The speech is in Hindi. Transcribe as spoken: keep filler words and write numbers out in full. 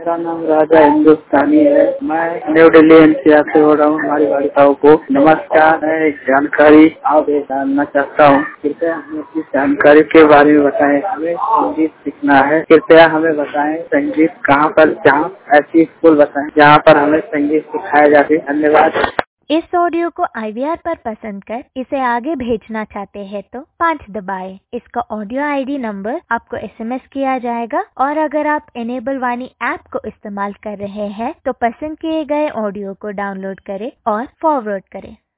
मेरा नाम राजा हिंदुस्तानी है। मैं न्यू दिल्ली एनसीआर से हो रहा हूँ। हमारी बालिकाओं को नमस्कार। मैं एक जानकारी आप जानना चाहता हूँ। कृपया हमें अपनी जानकारी के बारे में बताएं। हमें संगीत सीखना है। कृपया हमें बताएं संगीत कहाँ पर, जहाँ ऐसी स्कूल बताएं जहाँ पर हमें संगीत सिखाया जाए। धन्यवाद। इस ऑडियो को आई वी आर पर पसंद कर इसे आगे भेजना चाहते हैं तो पाँच दबाएं। इसका ऑडियो आई डी नंबर आपको एस एम एस किया जाएगा और अगर आप इनेबल वाणी ऐप को इस्तेमाल कर रहे हैं तो पसंद किए गए ऑडियो को डाउनलोड करें और फॉरवर्ड करें।